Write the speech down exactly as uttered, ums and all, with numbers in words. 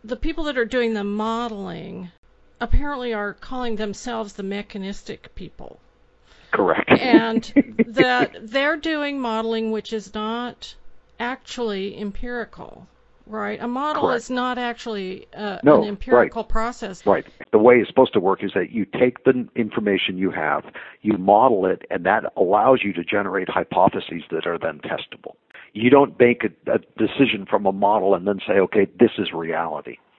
the people that are doing the modeling apparently are calling themselves the mechanistic people. Correct. And that they're doing modeling which is not actually empirical, right? A model Correct. is not actually uh, no, an empirical right. process. Right. The way it's supposed to work is that you take the information you have, you model it, and that allows you to generate hypotheses that are then testable. You don't make a, a decision from a model and then say, okay, this is reality.